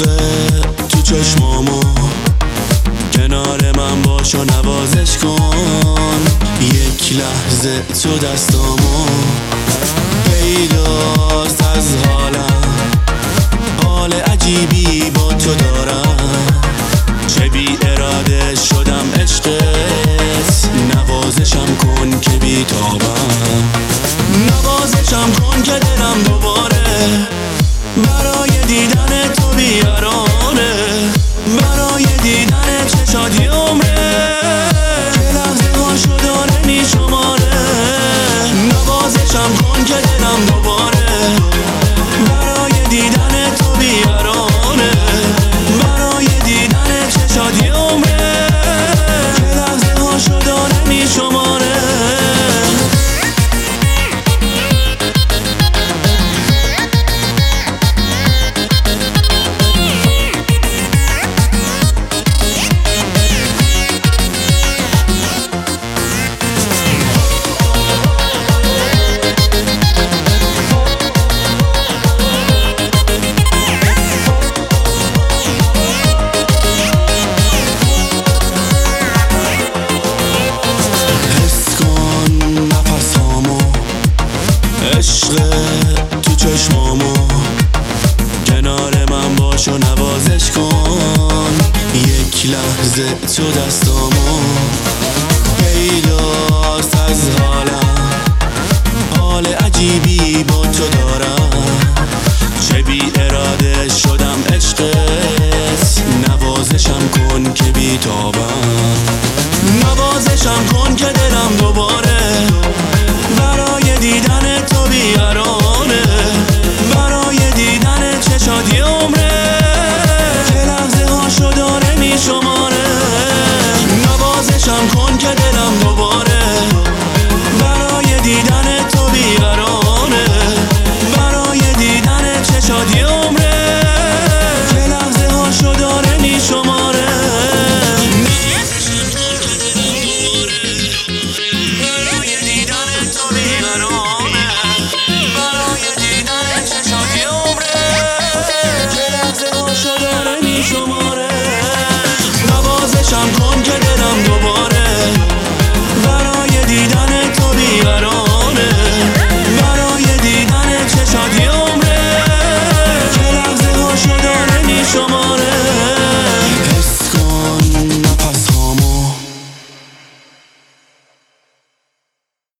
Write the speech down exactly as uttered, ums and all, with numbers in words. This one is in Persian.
تو چشمامو کنار من باش و نوازش کن. یک لحظه تو دستامو پیداست از حالم، حال عجیبی با تو دارم. چه بی اراده شدم عشقت، نوازشم کن که بی تابم. نوازشم کن که دلم دوباره برای دیدن تو بیارانه، برای دیدن چشات یه عمره. یه لحظه ها شدانه نی شماره. نوازشم کن که دلم دوباره برای دیدن تو بیارانه، برای دیدن چشات یه عمره. یه لحظه ها شدانه نی شماره. عشق تو چشمامو کنار من باش و نوازش کن. یک لحظه تو دستامو پیداست از حالم، حال عجیبی با تو دارم.